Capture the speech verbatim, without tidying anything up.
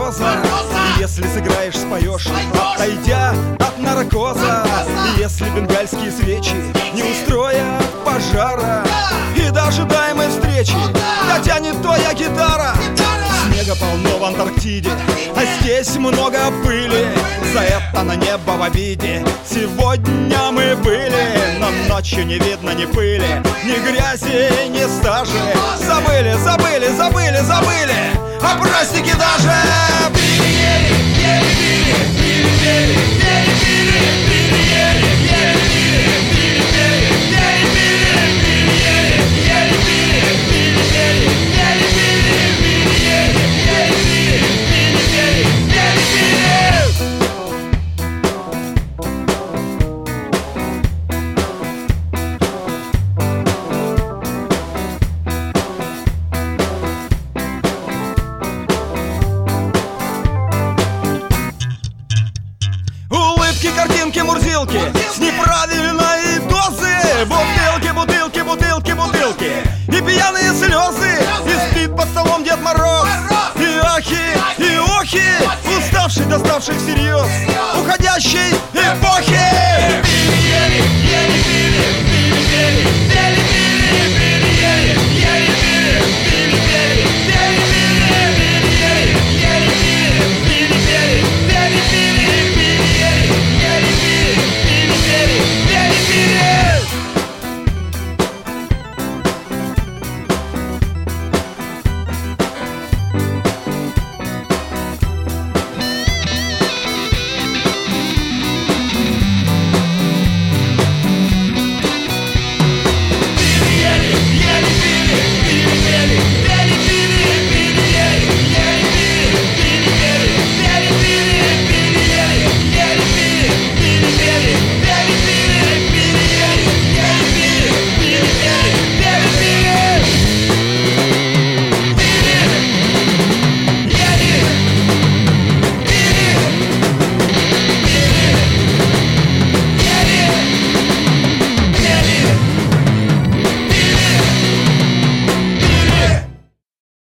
роза. И если сыграешь, споешь, отойдя от наркоза. И если бенгальские свечи не устроят пожара, и дожидаемой встречи дотянет твоя гитара. Снега полно в Антарктиде, а здесь много пыли. За это на небо в обиде сегодня мы были. Но ночью не видно ни пыли, ни грязи, ни стажи. Забыли, забыли, забыли, забыли о празднике даже. Картинки, мурзилки с неправильной дозы. Бутылки, бутылки, бутылки, бутылки и пьяные слезы. И спит под столом Дед Мороз. И ахи, и охи, уставший, доставший всерьез уходящей эпохи.